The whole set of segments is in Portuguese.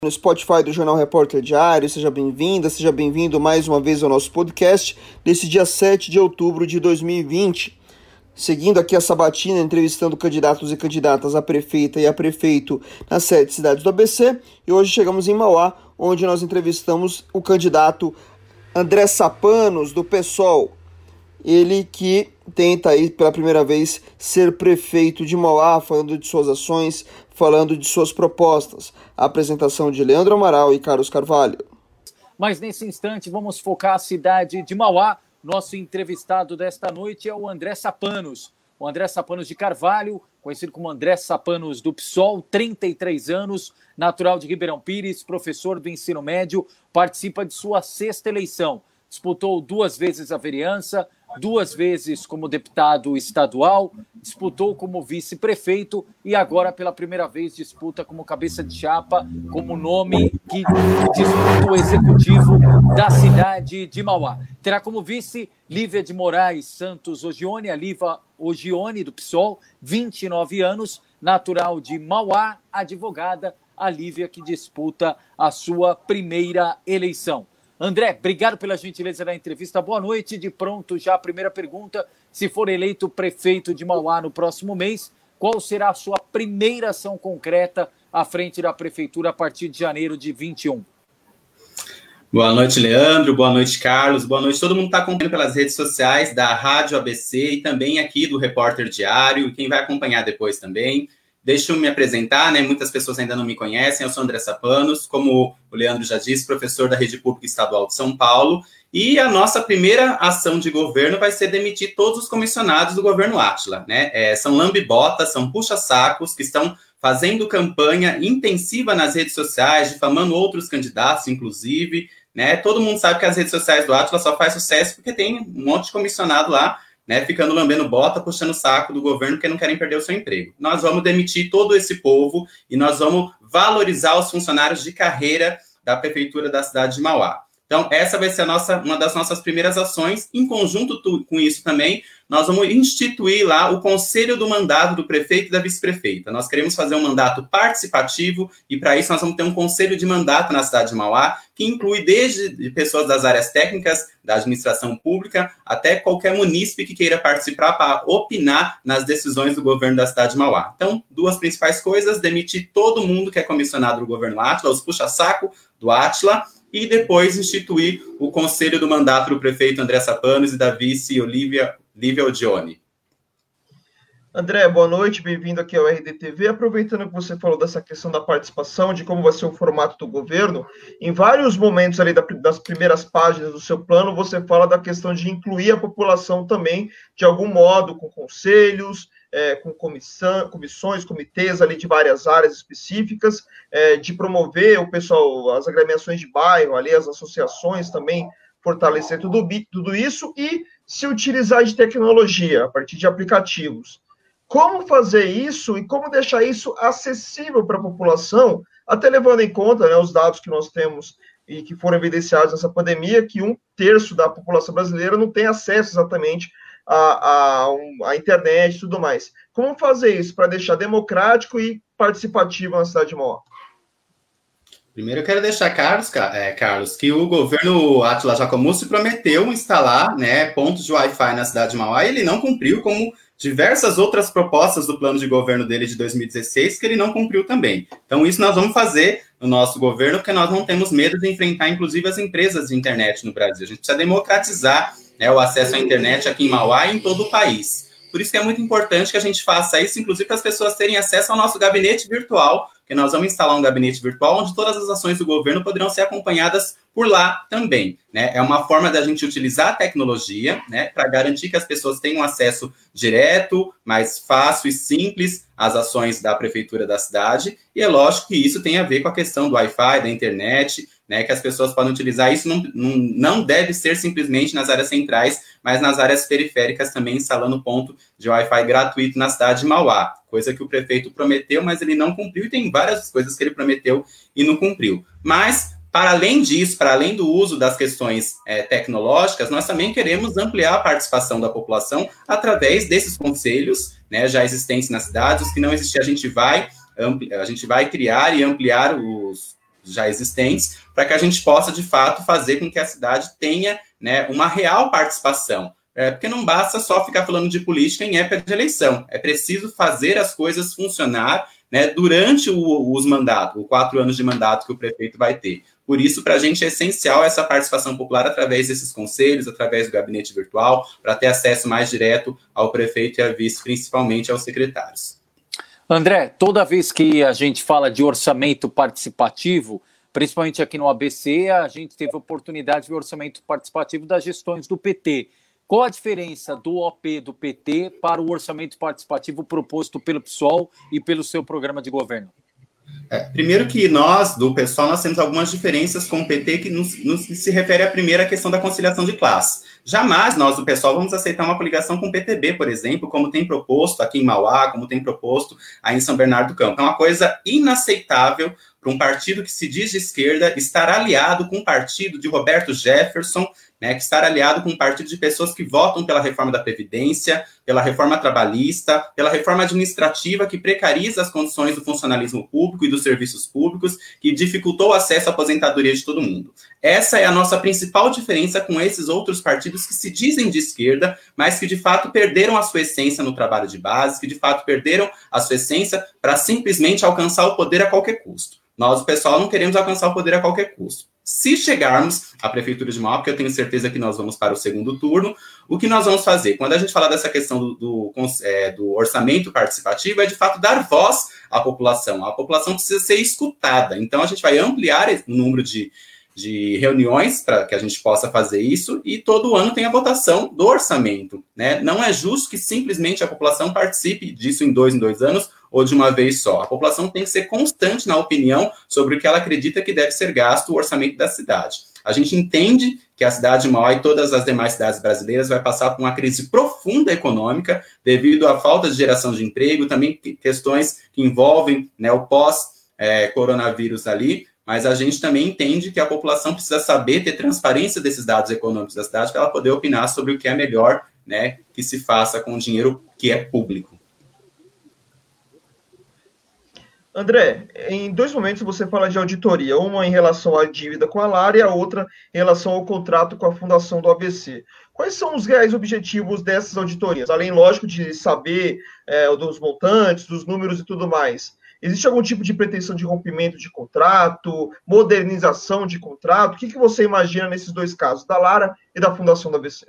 No Spotify do Jornal Repórter Diário, seja bem-vinda, seja bem-vindo mais uma vez ao nosso podcast desse dia 7 de outubro de 2020. Seguindo aqui a sabatina, entrevistando candidatos e candidatas a prefeita e a prefeito nas 7 cidades do ABC, e hoje chegamos em Mauá, onde nós entrevistamos o candidato André Sapanos, do PSOL. Ele que tenta aí pela primeira vez ser prefeito de Mauá, falando de suas ações, falando de suas propostas. A apresentação de Leandro Amaral e Carlos Carvalho. Mas nesse instante vamos focar a cidade de Mauá. Nosso entrevistado desta noite é o André Sapanos. O André Sapanos de Carvalho, conhecido como André Sapanos do PSOL, 33 anos, natural de Ribeirão Pires, professor do ensino médio, participa de sua 6ª eleição. Disputou 2 vezes a vereança, 2 vezes como deputado estadual, disputou como vice-prefeito e agora pela primeira vez disputa como cabeça de chapa, como nome que disputa o executivo da cidade de Mauá. Terá como vice Lívia de Moraes Santos Ogione, a Lívia Ogione do PSOL, 29 anos, natural de Mauá, advogada, a Lívia que disputa a sua primeira eleição. André, obrigado pela gentileza da entrevista. Boa noite. De pronto, já a primeira pergunta. Se for eleito prefeito de Mauá no próximo mês, qual será a sua primeira ação concreta à frente da prefeitura a partir de janeiro de 21? Boa noite, Leandro. Boa noite, Carlos. Boa noite. Todo mundo está acompanhando pelas redes sociais da Rádio ABC e também aqui do Repórter Diário. E quem vai acompanhar depois também. Deixa eu me apresentar, né? Muitas pessoas ainda não me conhecem. Eu sou André Sapanos, como o Leandro já disse, professor da Rede Pública Estadual de São Paulo. E a nossa primeira ação de governo vai ser demitir todos os comissionados do governo Átila, né? São lambibotas, são puxa-sacos que estão fazendo campanha intensiva nas redes sociais, difamando outros candidatos, inclusive, né? Todo mundo sabe que as redes sociais do Átila só faz sucesso porque tem um monte de comissionado lá, né, ficando lambendo bota, puxando o saco do governo porque não querem perder o seu emprego. Nós vamos demitir todo esse povo e nós vamos valorizar os funcionários de carreira da prefeitura da cidade de Mauá. Então, essa vai ser uma das nossas primeiras ações. Em conjunto com isso também, nós vamos instituir lá o conselho do mandato do prefeito e da vice-prefeita. Nós queremos fazer um mandato participativo e, para isso, nós vamos ter um conselho de mandato na cidade de Mauá, que inclui desde pessoas das áreas técnicas, da administração pública, até qualquer munícipe que queira participar para opinar nas decisões do governo da cidade de Mauá. Então, 2 principais coisas: demitir todo mundo que é comissionado do governo Átila, os puxa-saco do Átila, e depois instituir o conselho do mandato do prefeito André Sapanos e da vice Lívia Ogione. André, boa noite, bem-vindo aqui ao RDTV. Aproveitando que você falou dessa questão da participação, de como vai ser o formato do governo, em vários momentos ali das primeiras páginas do seu plano, você fala da questão de incluir a população também, de algum modo, com conselhos, com comissões, comitês ali de várias áreas específicas, de promover o pessoal, as agremiações de bairro, ali as associações também, fortalecer tudo isso e se utilizar de tecnologia a partir de aplicativos. Como fazer isso e como deixar isso acessível para a população, até levando em conta, né, os dados que nós temos e que foram evidenciados nessa pandemia, que 1/3 da população brasileira não tem acesso exatamente à internet e tudo mais. Como fazer isso para deixar democrático e participativo na cidade de Mauá? Primeiro eu quero deixar, Carlos, que o governo Átila Jacomussi prometeu instalar, né, pontos de Wi-Fi na cidade de Mauá e ele não cumpriu, como diversas outras propostas do plano de governo dele de 2016, que ele não cumpriu também. Então isso nós vamos fazer no nosso governo, porque nós não temos medo de enfrentar, inclusive, as empresas de internet no Brasil. A gente precisa democratizar, né, o acesso à internet aqui em Mauá e em todo o país. Por isso que é muito importante que a gente faça isso, inclusive para as pessoas terem acesso ao nosso gabinete virtual, porque nós vamos instalar um gabinete virtual onde todas as ações do governo poderão ser acompanhadas por lá também, né? É uma forma da gente utilizar a tecnologia, né, para garantir que as pessoas tenham acesso direto, mais fácil e simples às ações da prefeitura da cidade. E é lógico que isso tem a ver com a questão do Wi-Fi, da internet, né, que as pessoas podem utilizar. Isso não deve ser simplesmente nas áreas centrais, mas nas áreas periféricas também, instalando ponto de Wi-Fi gratuito na cidade de Mauá, coisa que o prefeito prometeu, mas ele não cumpriu, e tem várias coisas que ele prometeu e não cumpriu. Mas, para além disso, para além do uso das questões tecnológicas, nós também queremos ampliar a participação da população através desses conselhos, né, já existentes nas cidades. Os que não existem, a gente vai criar e ampliar já existentes, para que a gente possa, de fato, fazer com que a cidade tenha, né, uma real participação. Porque não basta só ficar falando de política em época de eleição, é preciso fazer as coisas funcionar, né, durante os mandatos, os 4 anos de mandato que o prefeito vai ter. Por isso, para a gente é essencial essa participação popular através desses conselhos, através do gabinete virtual, para ter acesso mais direto ao prefeito e a vice, principalmente aos secretários. André, toda vez que a gente fala de orçamento participativo, principalmente aqui no ABC, a gente teve a oportunidade de ver orçamento participativo das gestões do PT. Qual a diferença do OP do PT para o orçamento participativo proposto pelo PSOL e pelo seu programa de governo? Primeiro que nós, do PSOL, nós temos algumas diferenças com o PT que nos se refere à primeira questão da conciliação de classe. Jamais nós, do PSOL, vamos aceitar uma coligação com o PTB, por exemplo, como tem proposto aqui em Mauá, como tem proposto aí em São Bernardo do Campo. É uma coisa inaceitável para um partido que se diz de esquerda estar aliado com o partido de Roberto Jefferson, né, que estar aliado com um partido de pessoas que votam pela reforma da Previdência, pela reforma trabalhista, pela reforma administrativa que precariza as condições do funcionalismo público e dos serviços públicos, que dificultou o acesso à aposentadoria de todo mundo. Essa é a nossa principal diferença com esses outros partidos que se dizem de esquerda, mas que de fato perderam a sua essência no trabalho de base, que de fato perderam a sua essência para simplesmente alcançar o poder a qualquer custo. Nós, o pessoal, não queremos alcançar o poder a qualquer custo. Se chegarmos à Prefeitura de Mauá, porque eu tenho certeza que nós vamos para o segundo turno, o que nós vamos fazer? Quando a gente falar dessa questão do orçamento participativo, é de fato dar voz à população. A população precisa ser escutada. Então, a gente vai ampliar o número de reuniões para que a gente possa fazer isso, e todo ano tem a votação do orçamento, né? Não é justo que simplesmente a população participe disso em dois anos ou de uma vez só. A população tem que ser constante na opinião sobre o que ela acredita que deve ser gasto o orçamento da cidade. A gente entende que a cidade de Mauá e todas as demais cidades brasileiras vai passar por uma crise profunda econômica devido à falta de geração de emprego, também questões que envolvem, né, o pós-coronavírus ali, mas a gente também entende que a população precisa saber ter transparência desses dados econômicos da cidade para ela poder opinar sobre o que é melhor, né, que se faça com o dinheiro que é público. André, em 2 momentos você fala de auditoria, uma em relação à dívida com a Lara e a outra em relação ao contrato com a Fundação do ABC. Quais são os reais objetivos dessas auditorias? Além, lógico, de saber dos montantes, dos números e tudo mais. Existe algum tipo de pretensão de rompimento de contrato, modernização de contrato? O que você imagina nesses 2 casos, da Lara e da Fundação do ABC?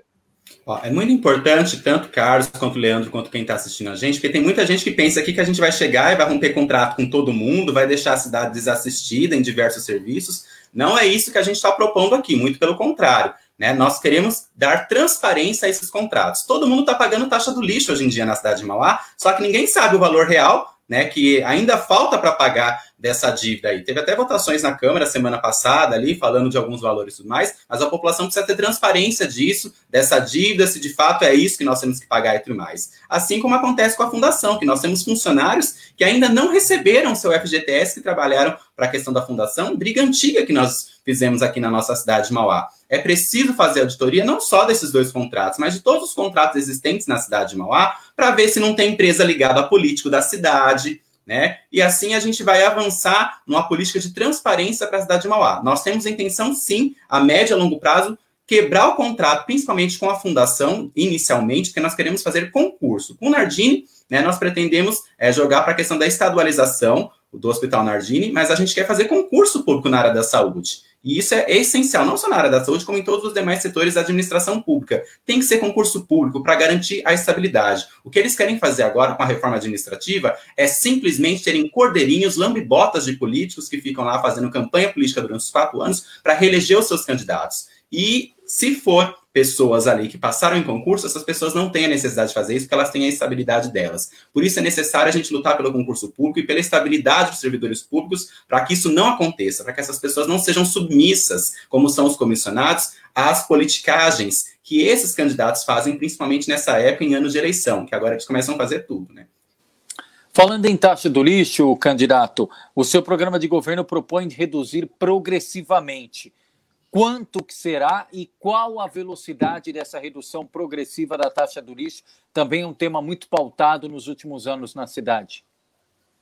É muito importante, tanto Carlos, quanto Leandro, quanto quem está assistindo a gente, porque tem muita gente que pensa aqui que a gente vai chegar e vai romper contrato com todo mundo, vai deixar a cidade desassistida em diversos serviços. Não é isso que a gente está propondo aqui, muito pelo contrário, né? Nós queremos dar transparência a esses contratos. Todo mundo está pagando taxa do lixo hoje em dia na cidade de Mauá, só que ninguém sabe o valor real, né, que ainda falta para pagar dessa dívida aí. Teve até votações na Câmara semana passada ali, falando de alguns valores e tudo mais, mas a população precisa ter transparência disso, dessa dívida, se de fato é isso que nós temos que pagar e tudo mais. Assim como acontece com a Fundação, que nós temos funcionários que ainda não receberam seu FGTS, que trabalharam para a questão da Fundação, briga antiga que nós fizemos aqui na nossa cidade de Mauá. É preciso fazer auditoria não só desses 2 contratos, mas de todos os contratos existentes na cidade de Mauá, para ver se não tem empresa ligada a político da cidade, né? E assim a gente vai avançar numa política de transparência para a cidade de Mauá. Nós temos a intenção, sim, a médio e a longo prazo, quebrar o contrato, principalmente com a Fundação, inicialmente, porque nós queremos fazer concurso. Com o Nardini, né, nós pretendemos jogar para a questão da estadualização do Hospital Nardini, mas a gente quer fazer concurso público na área da saúde. E isso é essencial, não só na área da saúde, como em todos os demais setores da administração pública. Tem que ser concurso público para garantir a estabilidade. O que eles querem fazer agora com a reforma administrativa é simplesmente terem cordeirinhos, lambibotas de políticos que ficam lá fazendo campanha política durante os 4 anos para reeleger os seus candidatos. E se for pessoas ali que passaram em concurso, essas pessoas não têm a necessidade de fazer isso, porque elas têm a estabilidade delas. Por isso é necessário a gente lutar pelo concurso público e pela estabilidade dos servidores públicos, para que isso não aconteça, para que essas pessoas não sejam submissas, como são os comissionados, às politicagens que esses candidatos fazem, principalmente nessa época, em anos de eleição, que agora eles começam a fazer tudo, né? Falando em taxa do lixo, candidato, o seu programa de governo propõe reduzir progressivamente. Quanto que será e qual a velocidade dessa redução progressiva da taxa do lixo? Também um tema muito pautado nos últimos anos na cidade.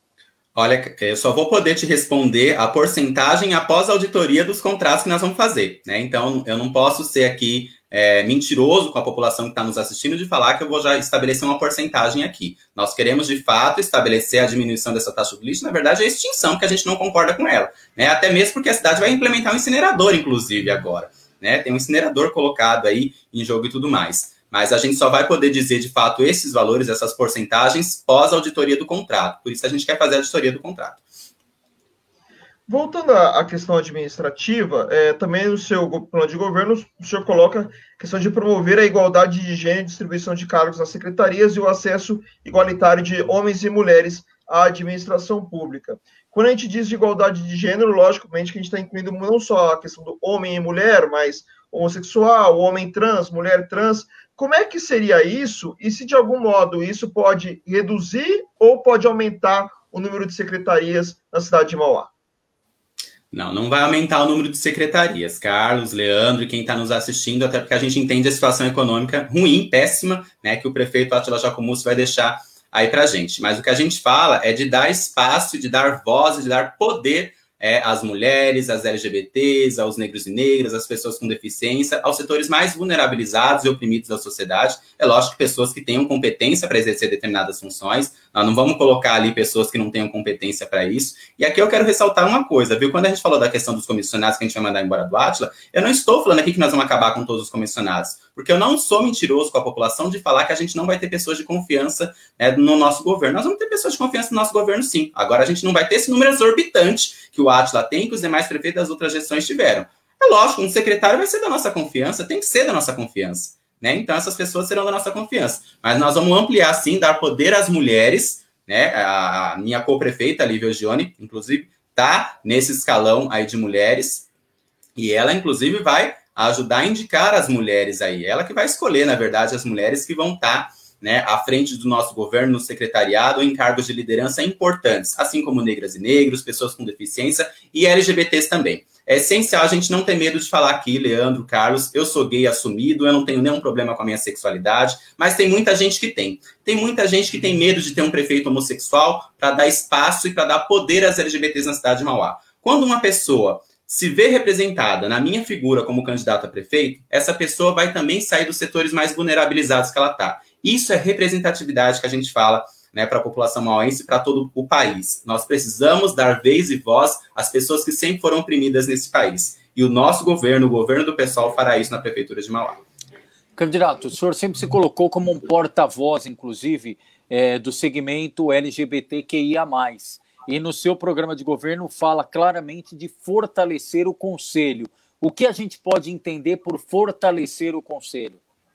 Olha, eu só vou poder te responder a porcentagem após a auditoria dos contratos que nós vamos fazer, né? Então, eu não posso ser aqui mentiroso com a população que está nos assistindo de falar que eu vou já estabelecer uma porcentagem aqui. Nós queremos, de fato, estabelecer a diminuição dessa taxa do lixo, na verdade, a extinção, porque a gente não concorda com ela, né? Até mesmo porque a cidade vai implementar um incinerador, inclusive, agora, né? Tem um incinerador colocado aí em jogo e tudo mais. Mas a gente só vai poder dizer, de fato, esses valores, essas porcentagens, pós-auditoria do contrato. Por isso a gente quer fazer a auditoria do contrato. Voltando à questão administrativa, também no seu plano de governo, o senhor coloca a questão de promover a igualdade de gênero e distribuição de cargos nas secretarias e o acesso igualitário de homens e mulheres à administração pública. Quando a gente diz de igualdade de gênero, logicamente que a gente está incluindo não só a questão do homem e mulher, mas homossexual, homem trans, mulher trans. Como é que seria isso? E se de algum modo isso pode reduzir ou pode aumentar o número de secretarias na cidade de Mauá? Não vai aumentar o número de secretarias. Carlos, Leandro e quem está nos assistindo, até porque a gente entende a situação econômica ruim, péssima, né, que o prefeito Átila Jacomussi vai deixar aí para a gente. Mas o que a gente fala é de dar espaço, de dar voz, de dar poder às mulheres, às LGBTs, aos negros e negras, às pessoas com deficiência, aos setores mais vulnerabilizados e oprimidos da sociedade. É lógico que pessoas que tenham competência para exercer determinadas funções, nós não vamos colocar ali pessoas que não tenham competência para isso. E aqui eu quero ressaltar uma coisa, viu? Quando a gente falou da questão dos comissionados que a gente vai mandar embora do Átila, eu não estou falando aqui que nós vamos acabar com todos os comissionados, porque eu não sou mentiroso com a população de falar que a gente não vai ter pessoas de confiança no nosso governo. Nós vamos ter pessoas de confiança no nosso governo, sim. Agora a gente não vai ter esse número exorbitante que o Átila tem, que os demais prefeitos das outras gestões tiveram. É lógico, um secretário vai ser da nossa confiança, tem que ser da nossa confiança, né? Então essas pessoas serão da nossa confiança. Mas nós vamos ampliar, sim, dar poder às mulheres, né? A minha co-prefeita, Lívia Gione, inclusive, está nesse escalão aí de mulheres, e ela, inclusive, vai ajudar a indicar as mulheres aí. Ela que vai escolher, na verdade, as mulheres que vão estar, né, à frente do nosso governo, no secretariado, em cargos de liderança importantes, assim como negras e negros, pessoas com deficiência e LGBTs também. É essencial a gente não ter medo de falar aqui, Leandro, Carlos, eu sou gay assumido, eu não tenho nenhum problema com a minha sexualidade, mas tem muita gente que tem. Tem muita gente que tem medo de ter um prefeito homossexual para dar espaço e para dar poder às LGBTs na cidade de Mauá. Quando uma pessoa se vê representada na minha figura como candidato a prefeito, essa pessoa vai também sair dos setores mais vulnerabilizados que ela está. Isso é representatividade que a gente fala, né, para a população mauense e para todo o país. Nós precisamos dar vez e voz às pessoas que sempre foram oprimidas nesse país. E o nosso governo, o governo do PSOL, fará isso na Prefeitura de Mauá. Candidato, o senhor sempre se colocou como um porta-voz, inclusive, do segmento LGBTQIA+. E no seu programa de governo fala claramente de fortalecer o Conselho. O que a gente pode entender por fortalecer o Conselho?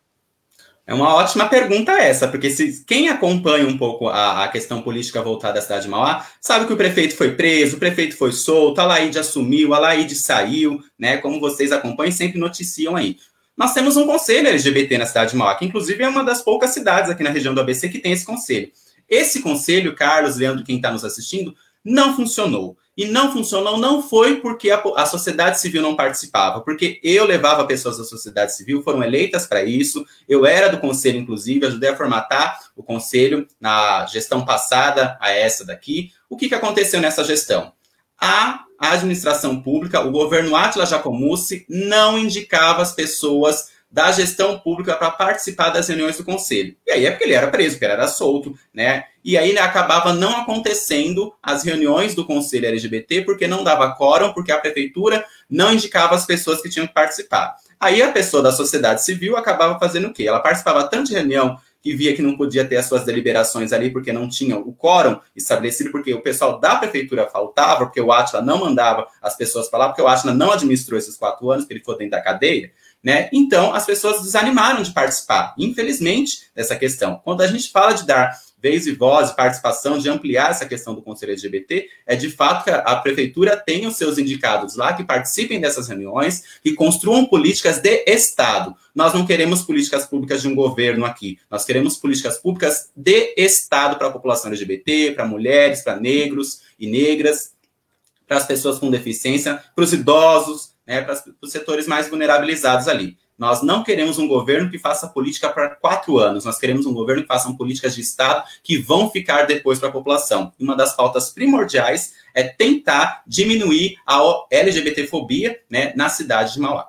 É uma ótima pergunta essa, porque quem acompanha um pouco a questão política voltada à cidade de Mauá, sabe que o prefeito foi preso, o prefeito foi solto, a Laide assumiu, a Laide saiu, né? Como vocês acompanham, sempre noticiam aí. Nós temos um conselho LGBT na cidade de Mauá, que inclusive é uma das poucas cidades aqui na região do ABC que tem esse conselho. Esse conselho, Carlos, Leandro, quem está nos assistindo, não funcionou. E não funcionou não foi porque a sociedade civil não participava, porque eu levava pessoas da sociedade civil, foram eleitas para isso, eu era do conselho, inclusive, ajudei a formatar o conselho na gestão passada a essa daqui. O que aconteceu nessa gestão? A administração pública, o governo Átila Jacomussi, não indicava as pessoas da gestão pública para participar das reuniões do conselho. E aí é porque ele era preso, porque ele era solto, né? E aí acabava não acontecendo as reuniões do conselho LGBT porque não dava quórum, porque a prefeitura não indicava as pessoas que tinham que participar. Aí a pessoa da sociedade civil acabava fazendo o quê? Ela participava tanto de reunião que via que não podia ter as suas deliberações ali porque não tinha o quórum estabelecido, porque o pessoal da prefeitura faltava, porque o Átila não mandava as pessoas para lá, porque o Átila não administrou esses 4 anos que ele foi dentro da cadeia, né? Então, as pessoas desanimaram de participar, infelizmente, dessa questão. Quando a gente fala de dar vez e voz, de participação, de ampliar essa questão do Conselho LGBT, é de fato que a prefeitura tenha os seus indicados lá, que participem dessas reuniões, que construam políticas de Estado. Nós não queremos políticas públicas de um governo aqui, nós queremos políticas públicas de Estado para a população LGBT, para mulheres, para negros e negras, para as pessoas com deficiência, para os idosos, né, para os setores mais vulnerabilizados ali. Nós não queremos um governo que faça política para 4 anos, nós queremos um governo que faça políticas de Estado que vão ficar depois para a população. Uma das pautas primordiais é tentar diminuir a LGBTfobia, né, na cidade de Mauá.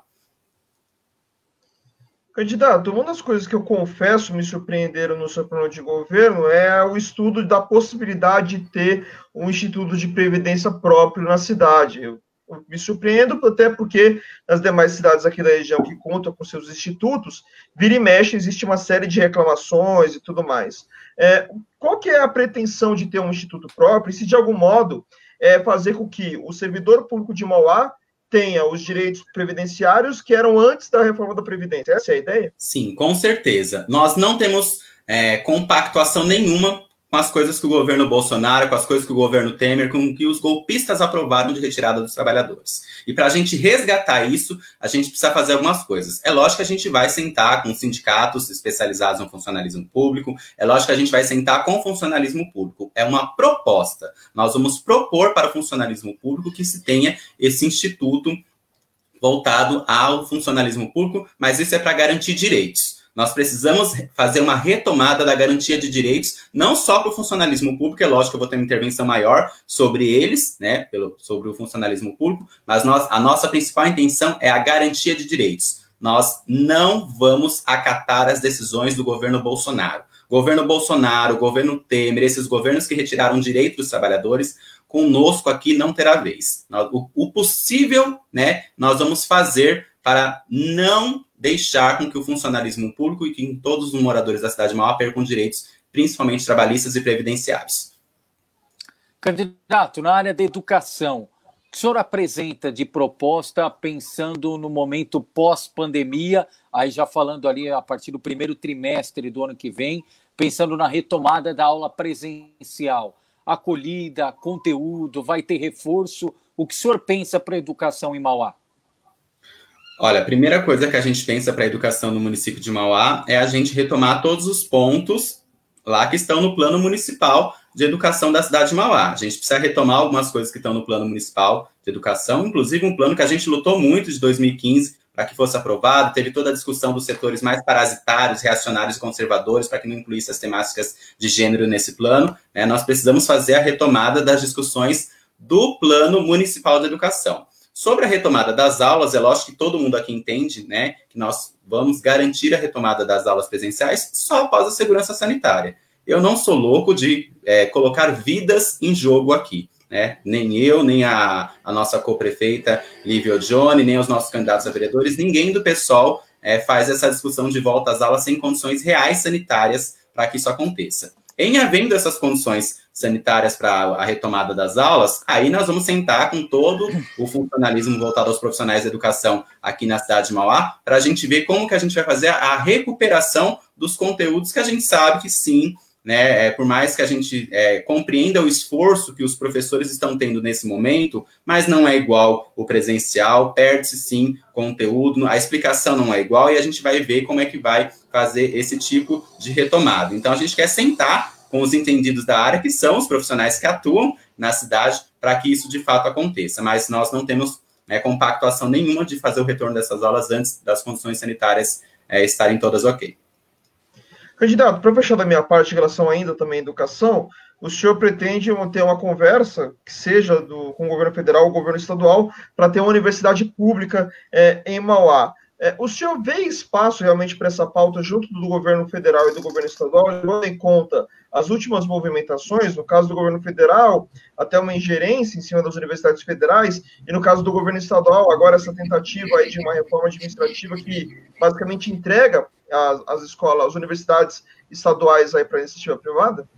Candidato, uma das coisas que eu confesso me surpreenderam no seu plano de governo é o estudo da possibilidade de ter um instituto de previdência próprio na cidade. Eu me surpreendo até porque nas demais cidades aqui da região que contam com seus institutos, vira e mexe, existe uma série de reclamações e tudo mais. Qual que é a pretensão de ter um instituto próprio e se de algum modo fazer com que o servidor público de Mauá tenha os direitos previdenciários que eram antes da reforma da Previdência? Essa é a ideia? Sim, com certeza. Nós não temos compactuação nenhuma com as coisas que o governo Bolsonaro, com as coisas que o governo Temer, com que os golpistas aprovaram de retirada dos trabalhadores. E para a gente resgatar isso, a gente precisa fazer algumas coisas. É lógico que a gente vai sentar com sindicatos especializados no funcionalismo público, é lógico que a gente vai sentar com o funcionalismo público. É uma proposta. Nós vamos propor para o funcionalismo público que se tenha esse instituto voltado ao funcionalismo público, mas isso é para garantir direitos. Nós precisamos fazer uma retomada da garantia de direitos, não só para o funcionalismo público, é lógico que eu vou ter uma intervenção maior sobre eles, né, sobre o funcionalismo público, mas a nossa principal intenção é a garantia de direitos. Nós não vamos acatar as decisões do governo Bolsonaro. Governo Bolsonaro, governo Temer, esses governos que retiraram direitos dos trabalhadores, conosco aqui não terá vez. O possível, né, nós vamos fazer para não deixar com que o funcionalismo público e que todos os moradores da cidade de Mauá percam direitos, principalmente trabalhistas e previdenciários. Candidato, na área da educação, o que o senhor apresenta de proposta pensando no momento pós-pandemia, aí já falando ali a partir do primeiro trimestre do ano que vem, pensando na retomada da aula presencial, acolhida, conteúdo, vai ter reforço, o que o senhor pensa para a educação em Mauá? Olha, a primeira coisa que a gente pensa para a educação no município de Mauá é a gente retomar todos os pontos lá que estão no plano municipal de educação da cidade de Mauá. A gente precisa retomar algumas coisas que estão no plano municipal de educação, inclusive um plano que a gente lutou muito de 2015 para que fosse aprovado, teve toda a discussão dos setores mais parasitários, reacionários e conservadores, para que não incluísse as temáticas de gênero nesse plano, né? Nós precisamos fazer a retomada das discussões do plano municipal de educação. Sobre a retomada das aulas, é lógico que todo mundo aqui entende, né, que nós vamos garantir a retomada das aulas presenciais só após a segurança sanitária. Eu não sou louco de colocar vidas em jogo aqui, né? Nem eu, nem a nossa co-prefeita Lívia Odione, nem os nossos candidatos a vereadores, ninguém do PSOL faz essa discussão de volta às aulas sem condições reais sanitárias para que isso aconteça. Em havendo essas condições sanitárias para a retomada das aulas, aí nós vamos sentar com todo o funcionalismo voltado aos profissionais da educação aqui na cidade de Mauá, para a gente ver como que a gente vai fazer a recuperação dos conteúdos que a gente sabe que sim, né, por mais que a gente compreenda o esforço que os professores estão tendo nesse momento, mas não é igual o presencial, perde-se sim conteúdo, a explicação não é igual e a gente vai ver como é que vai fazer esse tipo de retomada. Então, a gente quer sentar com os entendidos da área, que são os profissionais que atuam na cidade, para que isso de fato aconteça, mas nós não temos compactuação nenhuma de fazer o retorno dessas aulas antes das condições sanitárias estarem todas ok. Candidato, para fechar da minha parte em relação ainda também à educação, o senhor pretende ter uma conversa, que seja com o governo federal ou o governo estadual, para ter uma universidade pública em Mauá. O senhor vê espaço realmente para essa pauta junto do governo federal e do governo estadual, levando em conta as últimas movimentações, no caso do governo federal, até uma ingerência em cima das universidades federais, e no caso do governo estadual, agora essa tentativa aí de uma reforma administrativa que basicamente entrega as escolas, as universidades estaduais aí para a iniciativa privada?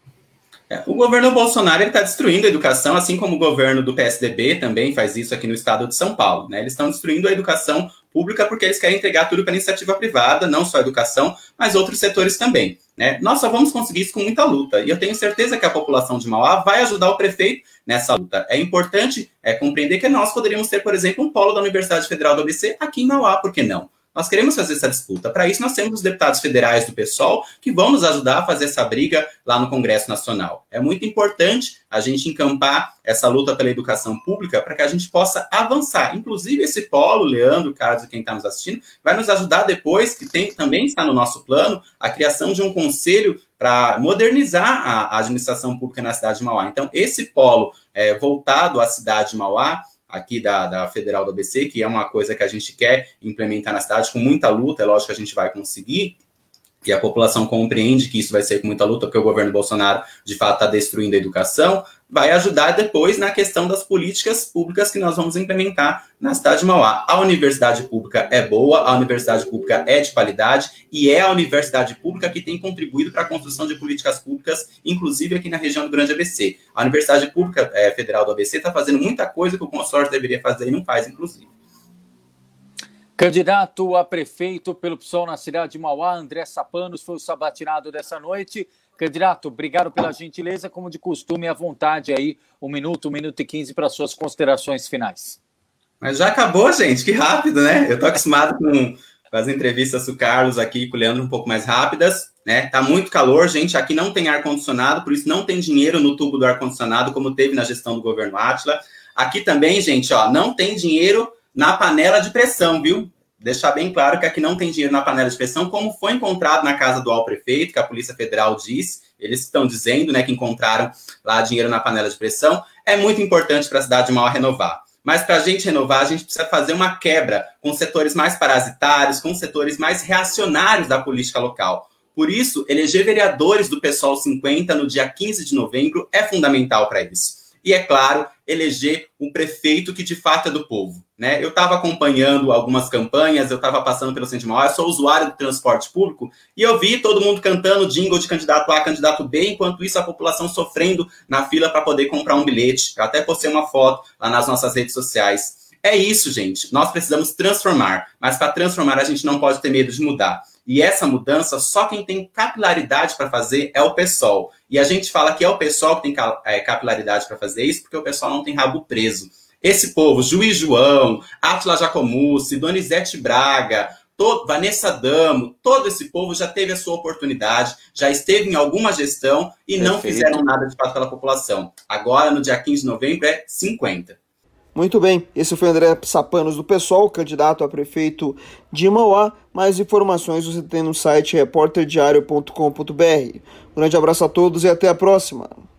O governo Bolsonaro está destruindo a educação, assim como o governo do PSDB também faz isso aqui no estado de São Paulo, né? Eles estão destruindo a educação pública porque eles querem entregar tudo para a iniciativa privada, não só a educação, mas outros setores também, né? Nós só vamos conseguir isso com muita luta, e eu tenho certeza que a população de Mauá vai ajudar o prefeito nessa luta. É importante compreender que nós poderíamos ter, por exemplo, um polo da Universidade Federal do ABC aqui em Mauá, por que não? Nós queremos fazer essa disputa. Para isso, nós temos os deputados federais do PSOL que vão nos ajudar a fazer essa briga lá no Congresso Nacional. É muito importante a gente encampar essa luta pela educação pública para que a gente possa avançar. Inclusive, esse polo, Leandro, Carlos e quem está nos assistindo, vai nos ajudar depois, que também está no nosso plano, a criação de um conselho para modernizar a administração pública na cidade de Mauá. Então, esse polo voltado à cidade de Mauá, aqui da Federal do ABC, que é uma coisa que a gente quer implementar na cidade com muita luta, é lógico que a gente vai conseguir, e a população compreende que isso vai ser com muita luta, porque o governo Bolsonaro, de fato, está destruindo a educação, vai ajudar depois na questão das políticas públicas que nós vamos implementar na cidade de Mauá. A universidade pública é boa, a universidade pública é de qualidade, e é a universidade pública que tem contribuído para a construção de políticas públicas, inclusive aqui na região do Grande ABC. A Universidade Pública Federal do ABC está fazendo muita coisa que o consórcio deveria fazer e não faz, inclusive. Candidato a prefeito pelo PSOL na cidade de Mauá, André Sapanos, foi o sabatinado dessa noite. Candidato, obrigado pela gentileza, como de costume, à vontade aí, 1 minuto e 15 para suas considerações finais. Mas já acabou, gente, que rápido, né? Eu tô acostumado com as entrevistas do Carlos aqui, com o Leandro, um pouco mais rápidas, né? Tá muito calor, gente, aqui não tem ar-condicionado, por isso não tem dinheiro no tubo do ar-condicionado, como teve na gestão do governo Átila. Aqui também, gente, ó, não tem dinheiro na panela de pressão, viu? Deixar bem claro que aqui não tem dinheiro na panela de pressão, como foi encontrado na casa do prefeito, que a Polícia Federal diz, eles estão dizendo, né, que encontraram lá dinheiro na panela de pressão. É muito importante para a cidade de Mauá renovar. Mas para a gente renovar, a gente precisa fazer uma quebra com setores mais parasitários, com setores mais reacionários da política local. Por isso, eleger vereadores do PSOL 50 no dia 15 de novembro é fundamental para isso. E, é claro, eleger um prefeito que de fato é do povo, né? Eu estava acompanhando algumas campanhas, eu estava passando pelo centro de Mauá, eu sou usuário do transporte público, e eu vi todo mundo cantando jingle de candidato A, candidato B, enquanto isso a população sofrendo na fila para poder comprar um bilhete. Eu até postei uma foto lá nas nossas redes sociais. É isso, gente. Nós precisamos transformar, mas para transformar a gente não pode ter medo de mudar. E essa mudança, só quem tem capilaridade para fazer é o PSOL. E a gente fala que é o PSOL que tem capilaridade para fazer isso, porque o PSOL não tem rabo preso. Esse povo, Juiz João, Átila Jacomussi, Donizete Braga, Vanessa Damo, todo esse povo já teve a sua oportunidade, já esteve em alguma gestão e não fizeram nada de fato pela população. Agora, no dia 15 de novembro, é 50. Muito bem, esse foi André Sapanos do PSOL, candidato a prefeito de Mauá. Mais informações você tem no site repórterdiario.com.br. Um grande abraço a todos e até a próxima.